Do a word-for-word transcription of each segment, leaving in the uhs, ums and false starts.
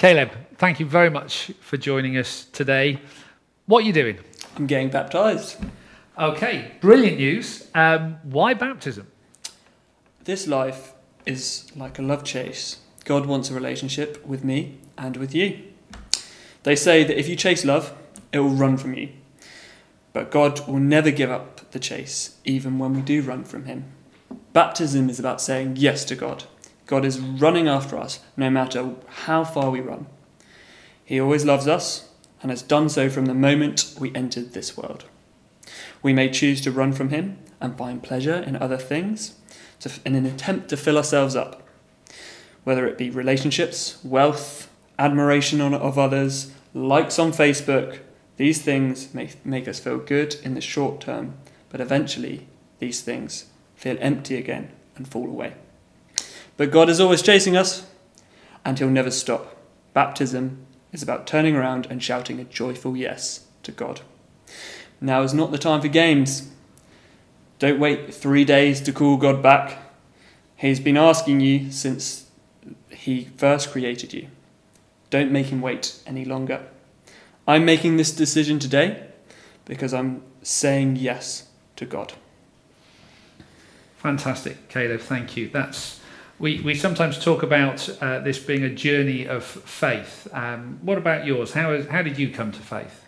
Caleb, thank you very much for joining us today. What are you doing? I'm getting baptised. Okay, brilliant news. Um, why baptism? This life is like a love chase. God wants a relationship with me and with you. They say that if you chase love, it will run from you. But God will never give up the chase, even when we do run from him. Baptism is about saying yes to God. God is running after us, no matter how far we run. He always loves us, and has done so from the moment we entered this world. We may choose to run from him and find pleasure in other things to, in an attempt to fill ourselves up, whether it be relationships, wealth, admiration of others, likes on Facebook. These things may make us feel good in the short term, but eventually these things feel empty again and fall away. But God is always chasing us, and he'll never stop. Baptism is about turning around and shouting a joyful yes to God. Now is not the time for games. Don't wait three days to call God back. He's been asking you since he first created you. Don't make him wait any longer. I'm making this decision today because I'm saying yes to God. Fantastic, Caleb, thank you. That's we, we sometimes talk about uh, this being a journey of faith. Um, what about yours? How, is, how did you come to faith?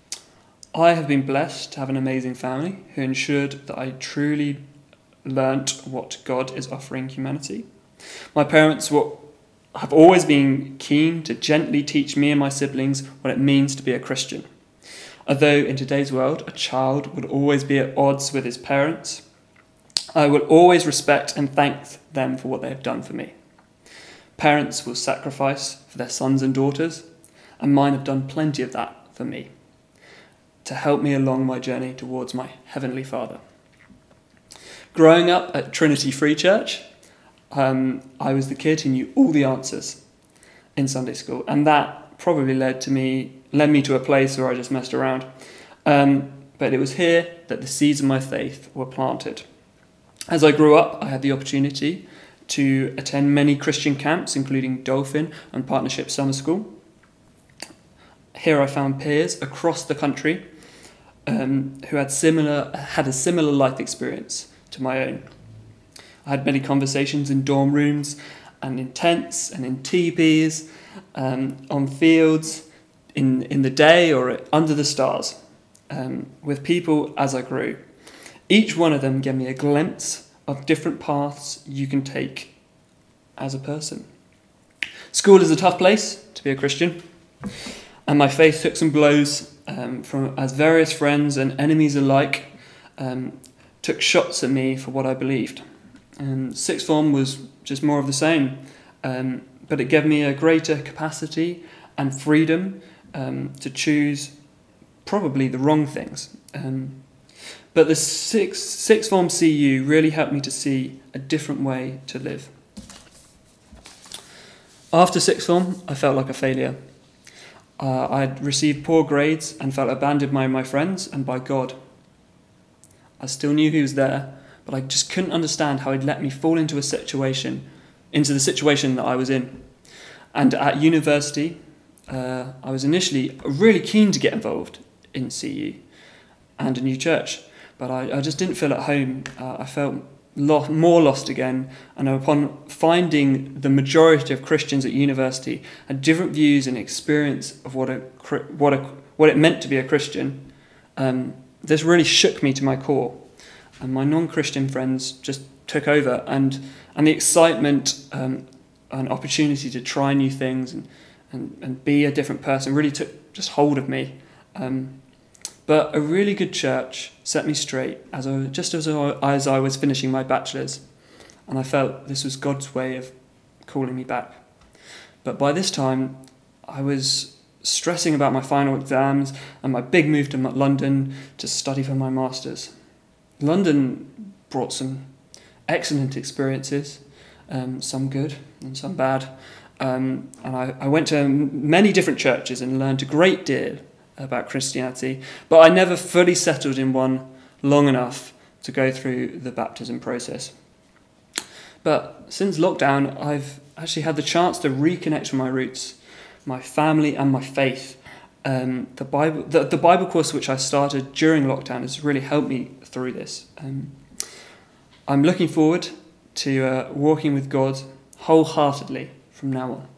I have been blessed to have an amazing family who ensured that I truly learnt what God is offering humanity. My parents were, have always been keen to gently teach me and my siblings what it means to be a Christian. Although in today's world, a child would always be at odds with his parents, I will always respect and thank them for what they have done for me. Parents will sacrifice for their sons and daughters, and mine have done plenty of that for me, to help me along my journey towards my Heavenly Father. Growing up at Trinity Free Church, um, I was the kid who knew all the answers in Sunday school, and that probably led to me, led me to a place where I just messed around. Um, but it was here that the seeds of my faith were planted. As I grew up, I had the opportunity to attend many Christian camps, including Dolphin and Partnership Summer School. Here I found peers across the country um, who had similar had a similar life experience to my own. I had many conversations in dorm rooms and in tents and in teepees, um, on fields, in, in the day or under the stars, um, with people as I grew. Each one of them gave me a glimpse of different paths you can take as a person. School is a tough place to be a Christian, and my faith took some blows um, from as various friends and enemies alike um, took shots at me for what I believed. And sixth form was just more of the same, um, but it gave me a greater capacity and freedom um, to choose probably the wrong things. Um, But the sixth, sixth form C U really helped me to see a different way to live. After sixth form, I felt like a failure. Uh, I had received poor grades and felt abandoned by my friends and by God. I still knew he was there, but I just couldn't understand how he'd let me fall into a situation, into the situation that I was in. And at university, uh, I was initially really keen to get involved in C U and a new church. But I, I just didn't feel at home. Uh, I felt lo- more lost again. And upon finding the majority of Christians at university had different views and experience of what a what a what it meant to be a Christian, um, this really shook me to my core. And my non-Christian friends just took over, and and the excitement um, and opportunity to try new things and, and, and be a different person really took just hold of me. Um, But a really good church set me straight as I, just as I, as I was finishing my bachelor's, and I felt this was God's way of calling me back. But by this time, I was stressing about my final exams and my big move to London to study for my master's. London brought some excellent experiences, um, some good and some bad, um, and I, I went to many different churches and learned a great deal about Christianity, but I never fully settled in one long enough to go through the baptism process. But since lockdown, I've actually had the chance to reconnect with my roots. my family, and my faith. Um, the Bible, the, the Bible course which I started during lockdown has really helped me through this. Um, I'm looking forward to uh, walking with God wholeheartedly from now on.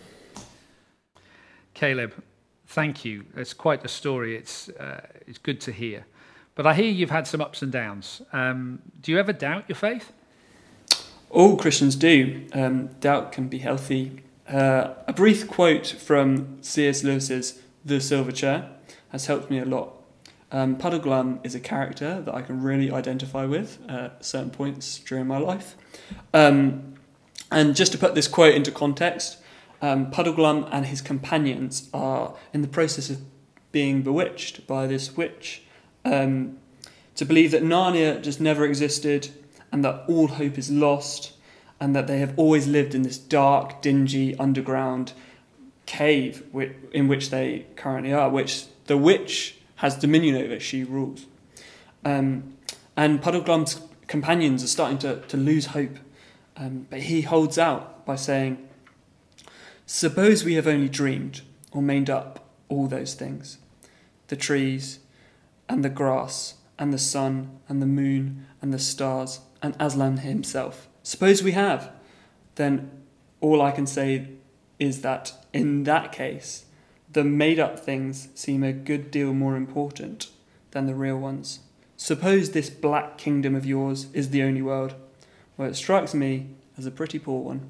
Caleb, thank you. It's quite a story. It's uh, it's good to hear. But I hear you've had some ups and downs. Um, do you ever doubt your faith? All Christians do. Um, doubt can be healthy. Uh, a brief quote from C S Lewis's The Silver Chair has helped me a lot. Um, Puddleglum is a character that I can really identify with at certain points during my life. Um, and just to put this quote into context, um, Puddleglum and his companions are in the process of being bewitched by this witch um, to believe that Narnia just never existed and that all hope is lost and that they have always lived in this dark, dingy, underground cave in which they currently are, which the witch has dominion over. She rules. Um, and Puddleglum's companions are starting to, to lose hope. Um, but he holds out by saying, "Suppose we have only dreamed or made up all those things. The trees and the grass and the sun and the moon and the stars and Aslan himself. Suppose we have. Then all I can say is that in that case, the made-up things seem a good deal more important than the real ones. Suppose this black kingdom of yours is the only world. Well, it strikes me as a pretty poor one."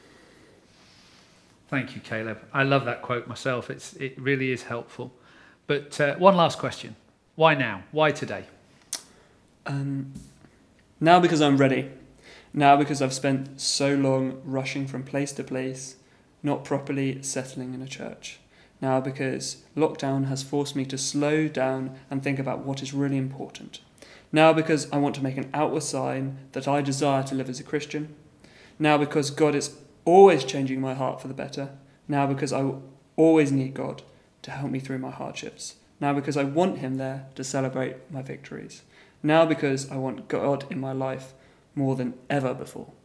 Thank you, Caleb. I love that quote myself. It's it really is helpful. But uh, one last question. Why now? Why today? Um, now because I'm ready. Now because I've spent so long rushing from place to place, not properly settling in a church. Now because lockdown has forced me to slow down and think about what is really important. Now because I want to make an outward sign that I desire to live as a Christian. Now because God is always changing my heart for the better. Now because I always need God to help me through my hardships. Now because I want him there to celebrate my victories. Now because I want God in my life more than ever before.